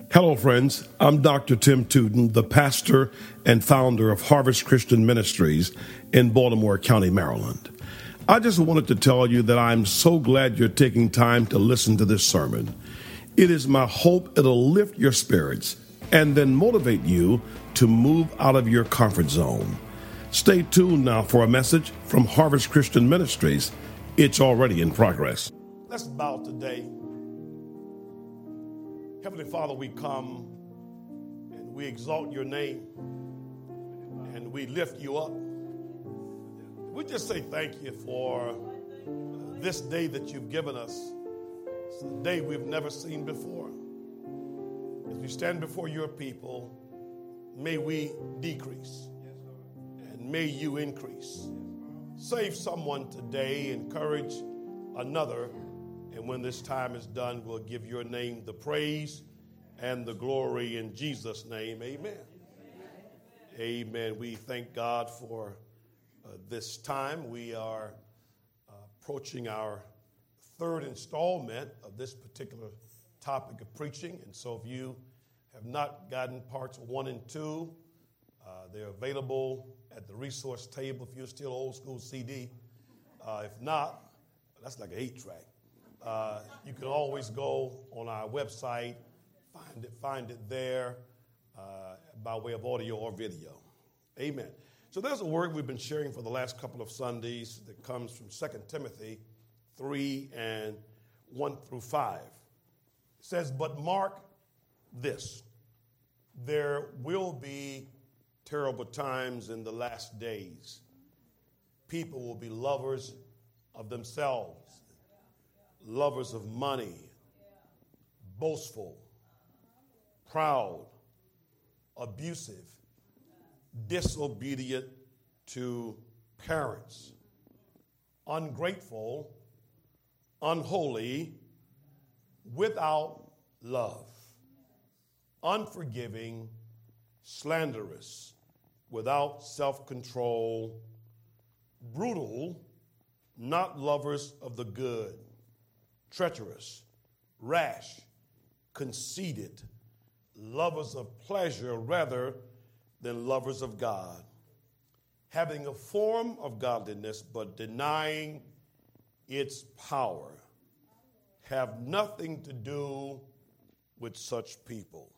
Hello, friends. I'm Dr. Tim Tootin, the pastor and founder of Harvest Christian Ministries in Baltimore County, Maryland. I just wanted to tell you that I'm so glad you're taking time to listen to this sermon. It is my hope it'll lift your spirits and then motivate you to move out of your comfort zone. Stay tuned now for a message from Harvest Christian Ministries. It's already in progress. Let's bow today. Heavenly Father, we come and we exalt your name and we lift you up. We just say thank you for this day that you've given us. It's a day we've never seen before. As we stand before your people, may we decrease and may you increase. Save someone today, encourage another. And when this time is done, we'll give your name the praise and the glory in Jesus' name. Amen. Amen. We thank God for this time. We are approaching our third installment of this particular topic of preaching. And so if you have not gotten parts 1 and 2, they're available at the resource table if you're still old school CD. If not, that's like an 8-track. You can always go on our website, find it there by way of audio or video. Amen. So there's a word we've been sharing for the last couple of Sundays that comes from 2 Timothy 3 and 1 through 5. It says, "But mark this, there will be terrible times in the last days. People will be lovers of themselves, lovers of money, boastful, proud, abusive, disobedient to parents, ungrateful, unholy, without love, unforgiving, slanderous, without self-control, brutal, not lovers of the good, treacherous, rash, conceited, lovers of pleasure rather than lovers of God, having a form of godliness but denying its power. Have nothing to do with such people."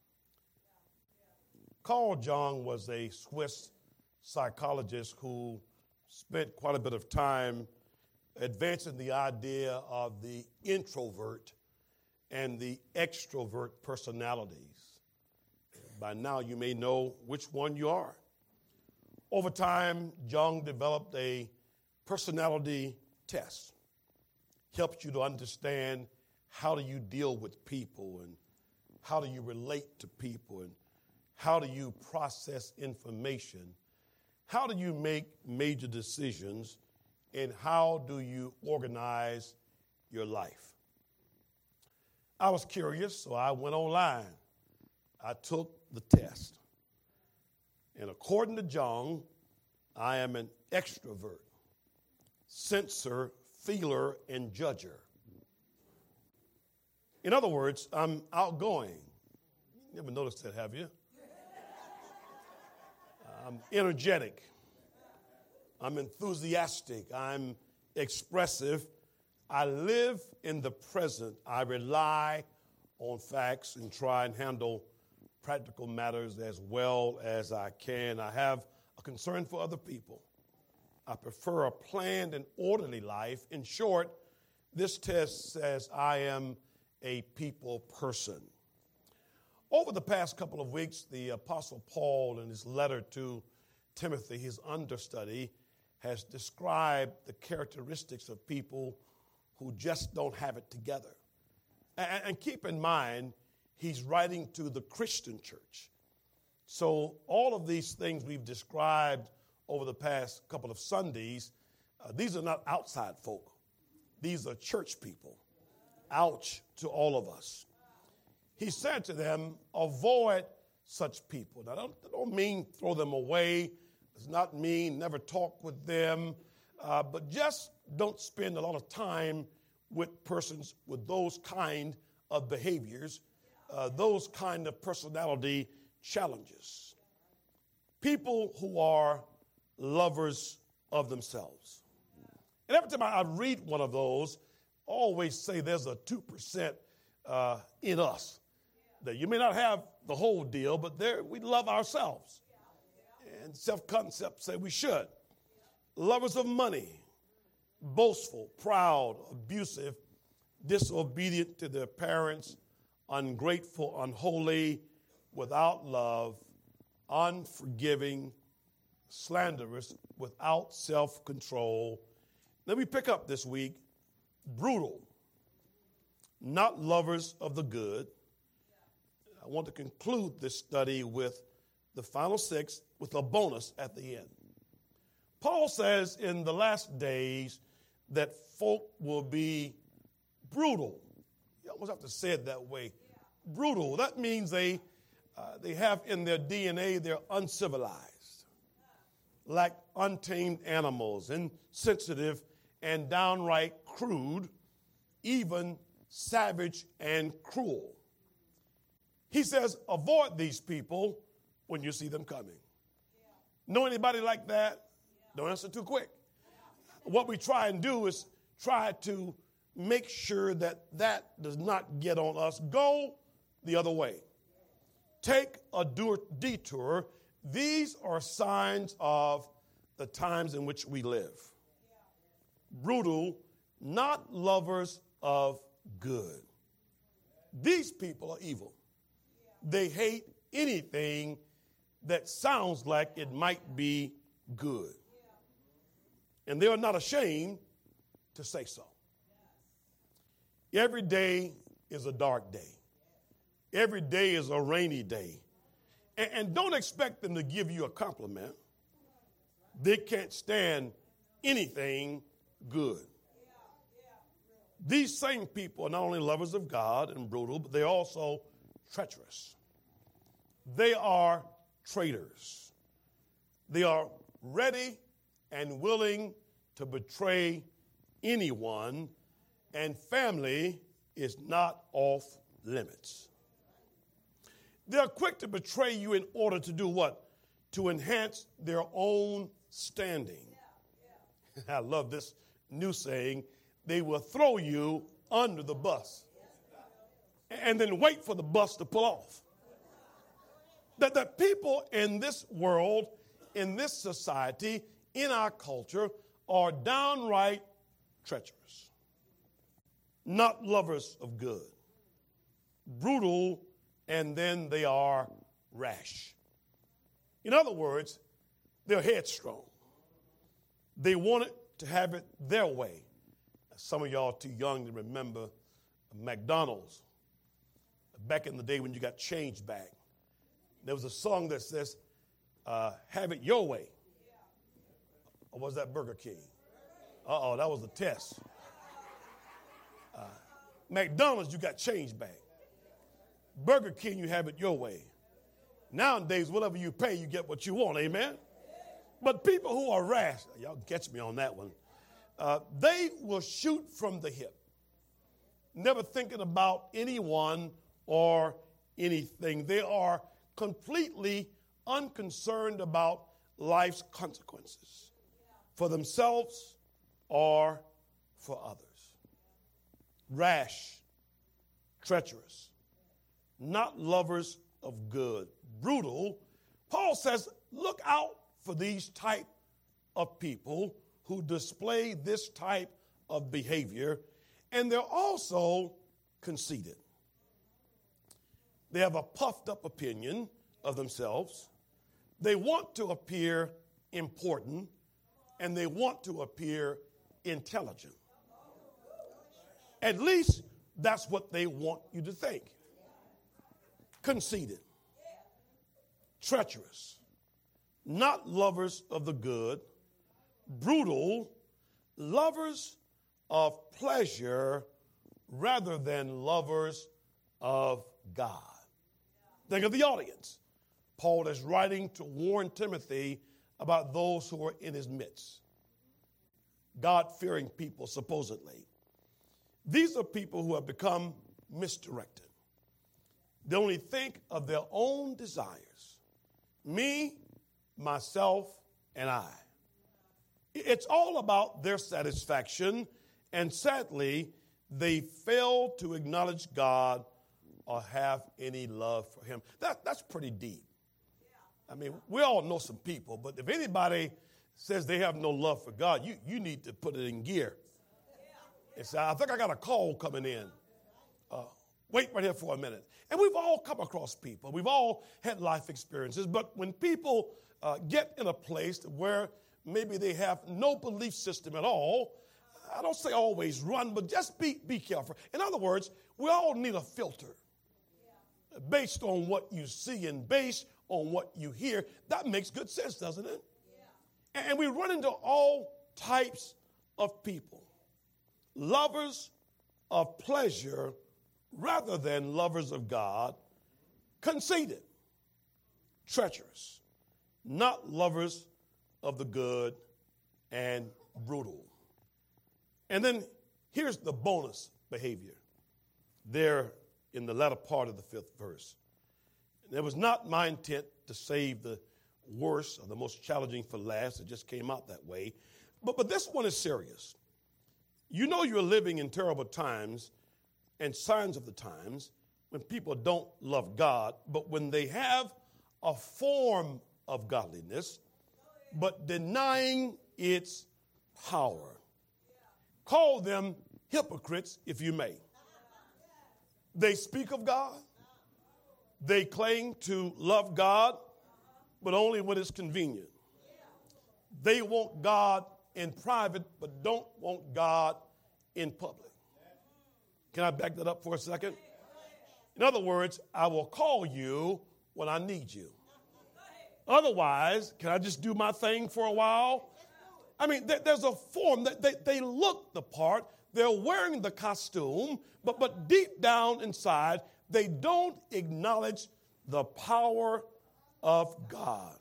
Carl Jung was a Swiss psychologist who spent quite a bit of time advancing the idea of the introvert and the extrovert personalities. By now, you may know which one you are. Over time, Jung developed a personality test. Helps you to understand how do you deal with people and how do you relate to people and how do you process information, how do you make major decisions, and how do you organize your life. I was curious, so I went online. I took the test. And according to Jung, I am an extrovert, sensor, feeler, and judger. In other words, I'm outgoing. You never noticed that, have you? I'm energetic. I'm enthusiastic. I'm expressive. I live in the present. I rely on facts and try and handle practical matters as well as I can. I have a concern for other people. I prefer a planned and orderly life. In short, this test says I am a people person. Over the past couple of weeks, the Apostle Paul, in his letter to Timothy, his understudy, has described the characteristics of people who just don't have it together. And keep in mind, he's writing to the Christian church. So all of these things we've described over the past couple of Sundays, these are not outside folk. These are church people. Ouch to all of us. He said to them, avoid such people. Now, don't mean throw them away. Does not mean never talk with them. But just don't spend a lot of time with persons with those kind of behaviors those kind of personality challenges. People who are lovers of themselves. And every time I read one of those, I always say there's a 2% in us. That you may not have the whole deal, but we love ourselves. And self-concept say we should. Lovers of money, boastful, proud, abusive, disobedient to their parents, ungrateful, unholy, without love, unforgiving, slanderous, without self-control. Then we pick up this week, brutal, not lovers of the good. I want to conclude this study with the final 6 with a bonus at the end. Paul says in the last days that folk will be brutal. You almost have to say it that way. Brutal. That means they have in their DNA, they're uncivilized, like untamed animals, insensitive and downright crude, even savage and cruel. He says, avoid these people when you see them coming. Know anybody like that? Don't answer too quick. What we try and do is try to make sure that does not get on us. Go the other way. Take a detour. These are signs of the times in which we live. Brutal, not lovers of good. These people are evil. They hate anything that sounds like it might be good. And they are not ashamed to say so. Every day is a dark day. Every day is a rainy day. And don't expect them to give you a compliment. They can't stand anything good. These same people are not only lovers of God and brutal, but they're also treacherous. They are traitors. They are ready and willing to betray anyone, and family is not off limits. They're quick to betray you in order to do what? To enhance their own standing. I love this new saying, they will throw you under the bus and then wait for the bus to pull off. That people in this world, in this society, in our culture, are downright treacherous, not lovers of good, brutal, and then they are rash. In other words, they're headstrong. They want it to have it their way. Some of y'all are too young to remember McDonald's. Back in the day when you got change back, there was a song that says, have it your way. Or was that Burger King? Uh-oh, that was a test. McDonald's, you got change back. Burger King, you have it your way. Nowadays, whatever you pay, you get what you want, amen? But people who are rash, y'all catch me on that one, they will shoot from the hip, never thinking about anyone or anything. They are completely unconcerned about life's consequences for themselves or for others. Rash, treacherous, not lovers of good, brutal. Paul says, look out for these type of people who display this type of behavior, and they're also conceited. They have a puffed up opinion of themselves. They want to appear important, and they want to appear intelligent. At least that's what they want you to think. Conceited, treacherous, not lovers of the good, brutal, lovers of pleasure rather than lovers of God. Think of the audience. Paul is writing to warn Timothy about those who are in his midst. God-fearing people, supposedly. These are people who have become misdirected. They only think of their own desires. Me, myself, and I. It's all about their satisfaction, and sadly, they fail to acknowledge God or have any love for him. That's pretty deep. I mean, we all know some people, but if anybody says they have no love for God, you need to put it in gear. And say, I think I got a call coming in. Wait right here for a minute. And we've all come across people. We've all had life experiences. But when people get in a place where maybe they have no belief system at all, I don't say always run, but just be careful. In other words, we all need a filter based on what you see and based on what you hear. That makes good sense, doesn't it? Yeah. And we run into all types of people. Lovers of pleasure rather than lovers of God, conceited, treacherous, not lovers of the good, and brutal. And then here's the bonus behavior there in the latter part of the 5th verse. It was not my intent to save the worst or the most challenging for last. It just came out that way. But this one is serious. You know you're living in terrible times and signs of the times when people don't love God, but when they have a form of godliness, but denying its power. Call them hypocrites, if you may. They speak of God. They claim to love God, but only when it's convenient. They want God in private, but don't want God in public. Can I back that up for a second? In other words, I will call you when I need you. Otherwise, can I just do my thing for a while? I mean, there's a form that they look the part. They're wearing the costume, but deep down inside, they don't acknowledge the power of God.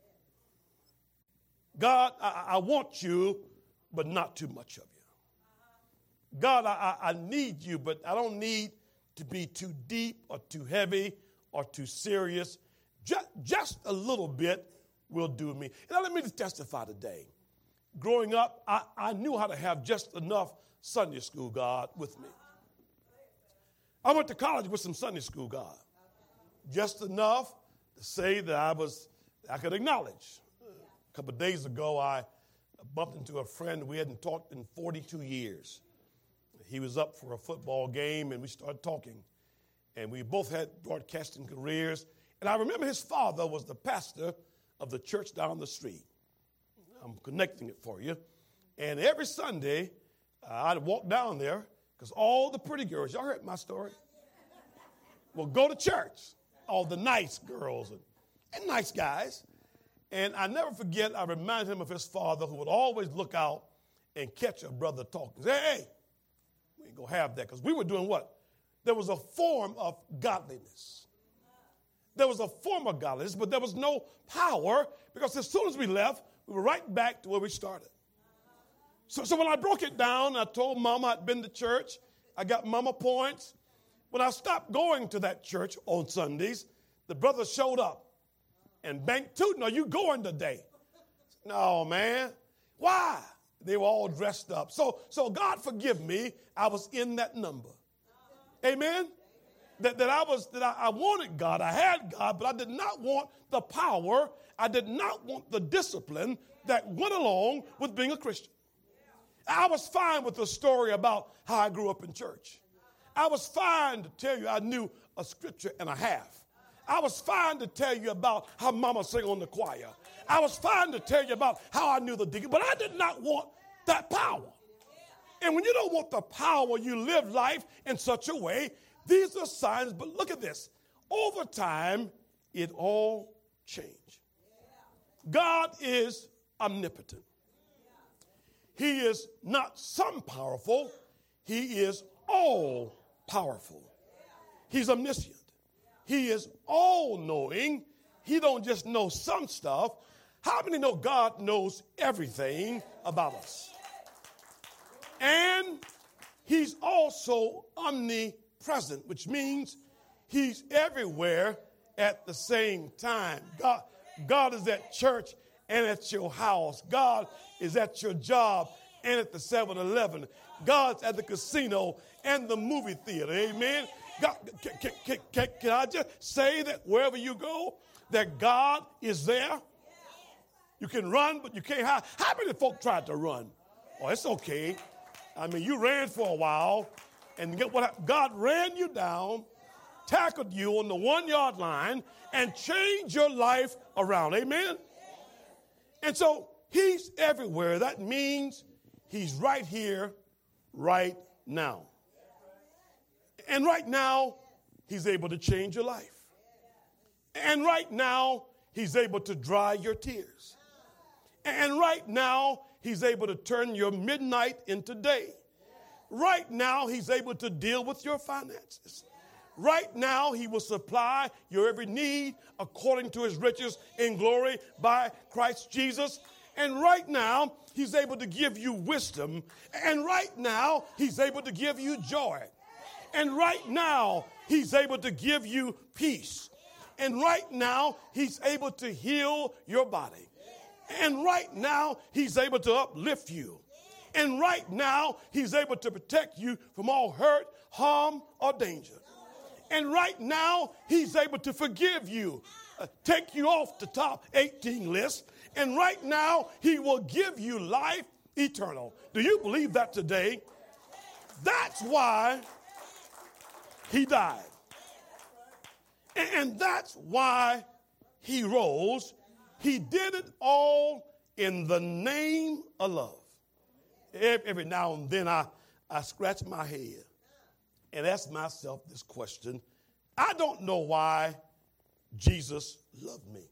God, I want you, but not too much of you. God, I need you, but I don't need to be too deep or too heavy or too serious. Just a little bit will do me. Now, let me just testify today. Growing up, I knew how to have just enough Sunday school God with me. I went to college with some Sunday school God. Just enough to say that I could acknowledge. A couple of days ago, I bumped into a friend we hadn't talked in 42 years. He was up for a football game, and we started talking. And we both had broadcasting careers. And I remember his father was the pastor of the church down the street. I'm connecting it for you. And every Sunday, I'd walk down there because all the pretty girls, y'all heard my story, will go to church. All the nice girls and nice guys. And I never forget, I remind him of his father who would always look out and catch a brother talking. Say, hey, we ain't going to have that because we were doing what? There was a form of godliness. There was a form of godliness, but there was no power because as soon as we left, we were right back to where we started. So when I broke it down, I told Mama I'd been to church. I got Mama points. When I stopped going to that church on Sundays, the brothers showed up and banked tooting. Are you going today? No, man. Why? They were all dressed up. So God forgive me. I was in that number. Amen? That I wanted God. I had God, but I did not want the power. I did not want the discipline that went along with being a Christian. I was fine with the story about how I grew up in church. I was fine to tell you I knew a scripture and a half. I was fine to tell you about how Mama sang on the choir. I was fine to tell you about how I knew the deacon, but I did not want that power. And when you don't want the power, you live life in such a way. These are signs, but look at this. Over time, it all changed. God is omnipotent. He is not some powerful. He is all powerful. He's omniscient. He is all-knowing. He don't just know some stuff. How many know God knows everything about us? And he's also omnipresent, which means he's everywhere at the same time. God is at church and at your house. God is at your job and at the 7-Eleven. God's at the casino and the movie theater. Amen. God, can I just say that wherever you go, that God is there? You can run, but you can't hide. How many folk tried to run? Oh, it's okay. I mean, you ran for a while, and get what? God ran you down, tackled you on the 1-yard line, and changed your life around. Amen? And so he's everywhere. That means he's right here, right now. And right now, he's able to change your life. And right now, he's able to dry your tears. And right now, he's able to turn your midnight into day. Right now, he's able to deal with your finances. Right now, he will supply your every need according to his riches in glory by Christ Jesus. And right now, he's able to give you wisdom. And right now, he's able to give you joy. And right now, he's able to give you peace. And right now, he's able to heal your body. And right now, he's able to uplift you. And right now, he's able to protect you from all hurt, harm, or danger. And right now, he's able to forgive you, take you off the top 18 list. And right now, he will give you life eternal. Do you believe that today? That's why he died. And that's why he rose. He did it all in the name of love. Every now and then I scratch my head and ask myself this question. I don't know why Jesus loved me.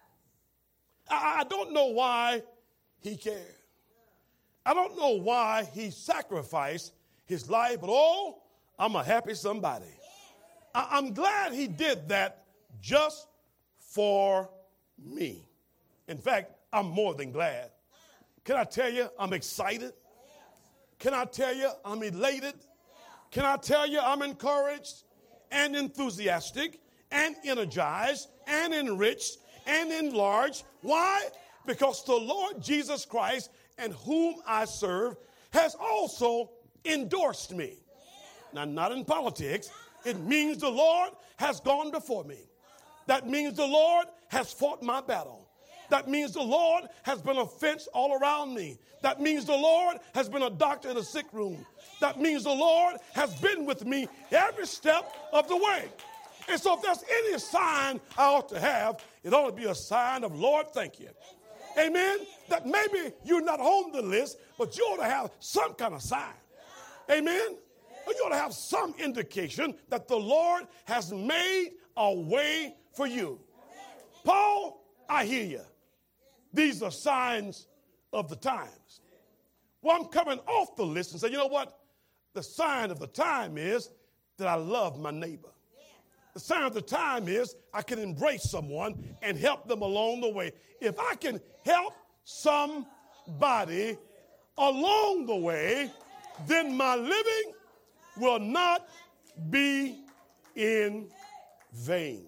I don't know why he cared. I don't know why he sacrificed his life, but oh, I'm a happy somebody. I'm glad he did that just for me. In fact, I'm more than glad. Can I tell you I'm excited? Can I tell you I'm elated? Can I tell you I'm encouraged and enthusiastic and energized and enriched and enlarged? Why? Because the Lord Jesus Christ, and whom I serve, has also endorsed me. Now, not in politics. It means the Lord has gone before me. That means the Lord has fought my battle. That means the Lord has been a fence all around me. That means the Lord has been a doctor in a sick room. That means the Lord has been with me every step of the way. And so if there's any sign I ought to have, it ought to be a sign of, Lord, thank you. Amen? That maybe you're not on the list, but you ought to have some kind of sign. Amen? You ought to have some indication that the Lord has made a way for you. Paul, I hear you. These are signs of the times. Well, I'm coming off the list and say, you know what? The sign of the time is that I love my neighbor. The sign of the time is I can embrace someone and help them along the way. If I can help somebody along the way, then my living will not be in vain.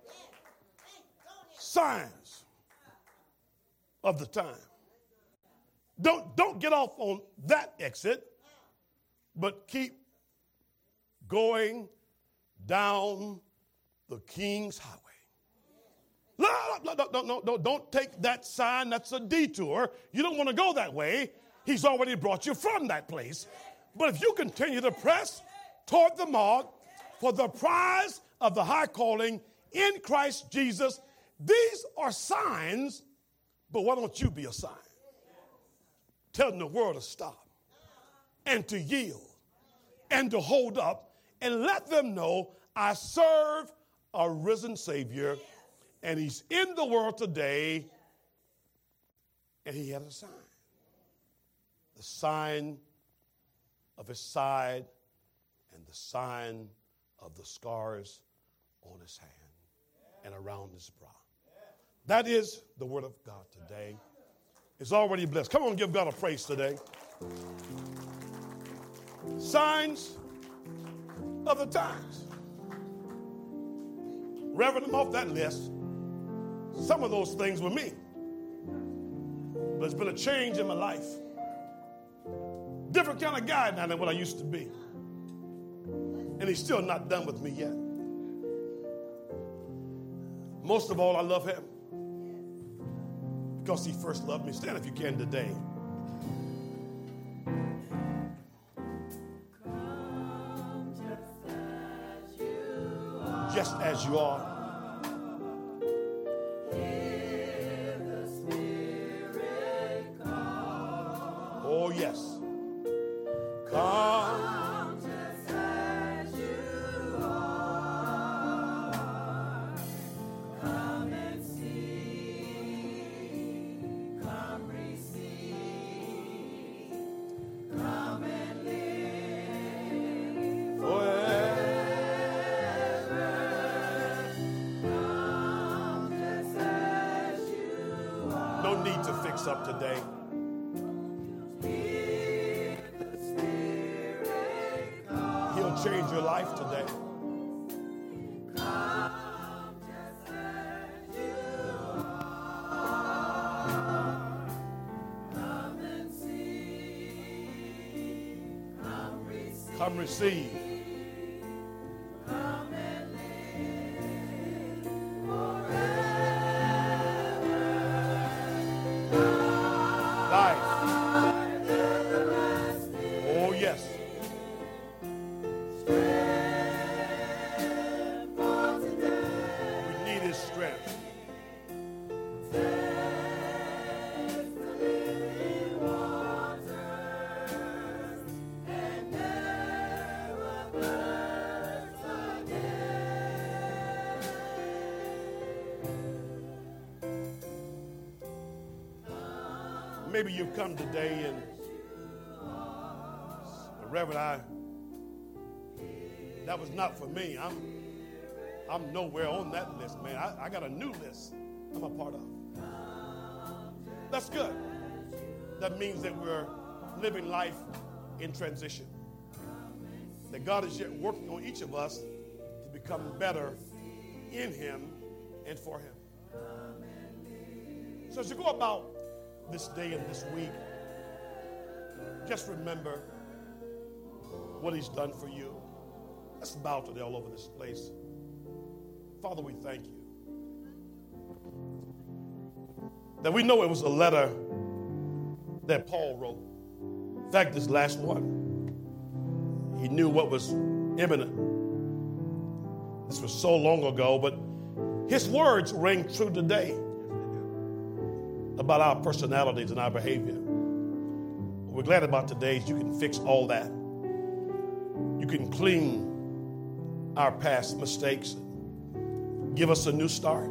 Signs of the time. Don't get off on that exit, but keep going down the King's Highway. No, don't take that sign. That's a detour. You don't want to go that way. He's already brought you from that place. But if you continue to press toward the mark for the prize of the high calling in Christ Jesus, these are signs, but why don't you be a sign? Telling the world to stop and to yield and to hold up and let them know I serve a risen Savior and he's in the world today, and he had a sign. The sign of his side and the sign of the scars on his hand and around his brow. That is the word of God today. It's already blessed. Come on, give God a praise today. Signs of the times. Reverend, I'm off that list. Some of those things were me. But it's been a change in my life. Different kind of guy now than what I used to be. And he's still not done with me yet. Most of all, I love him because he first loved me. Stand if you can today. Just as you are. Oh, yes. Come just as you are. Come and see. Come receive. Come and live forever. Come just as you are. No need to fix up today. Change your life today. Come just as you are. Come and see. Come receive. Come receive. Come and live forever. Life. Oh, yes. Maybe you've come today and, Reverend, that was not for me. I'm nowhere on that list, man. I got a new list I'm a part of. That's good. That means that we're living life in transition. That God is yet working on each of us to become better in him and for him. So as you go about this day and this week, just remember what he's done for you. Let's bow today all over this place. Father, we thank you that we know it was a letter that Paul wrote. In fact, this last one, he knew what was imminent. This was so long ago, but his words ring true today about our personalities and our behavior. What we're glad about today is you can fix all that. You can clean our past mistakes, give us a new start.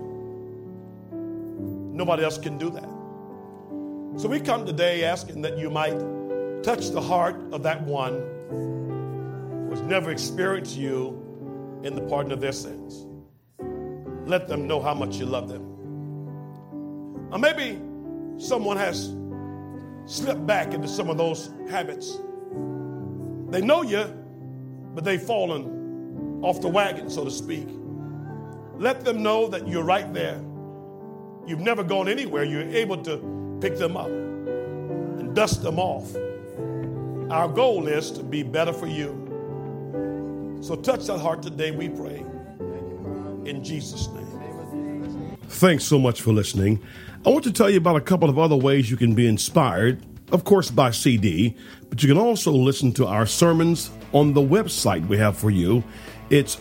Nobody else can do that. So we come today asking that you might touch the heart of that one who has never experienced you in the pardon of their sins. Let them know how much you love them. Or maybe someone has slipped back into some of those habits. They know you, but they've fallen off the wagon, so to speak. Let them know that you're right there. You've never gone anywhere. You're able to pick them up and dust them off. Our goal is to be better for you. So touch that heart today, we pray. In Jesus' name. Thanks so much for listening. I want to tell you about a couple of other ways you can be inspired, of course, by CD, but you can also listen to our sermons on the website we have for you. It's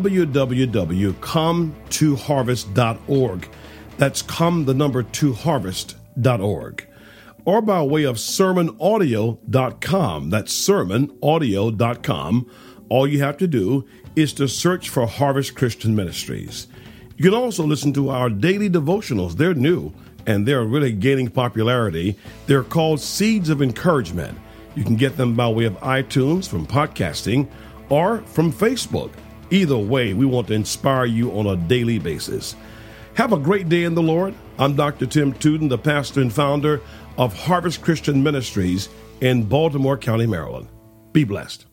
www.come2harvest.org. That's come2harvest.org. Or by way of sermonaudio.com. That's sermonaudio.com. All you have to do is to search for Harvest Christian Ministries. You can also listen to our daily devotionals. They're new, and they're really gaining popularity. They're called Seeds of Encouragement. You can get them by way of iTunes, from podcasting, or from Facebook. Either way, we want to inspire you on a daily basis. Have a great day in the Lord. I'm Dr. Tim Tuden, the pastor and founder of Harvest Christian Ministries in Baltimore County, Maryland. Be blessed.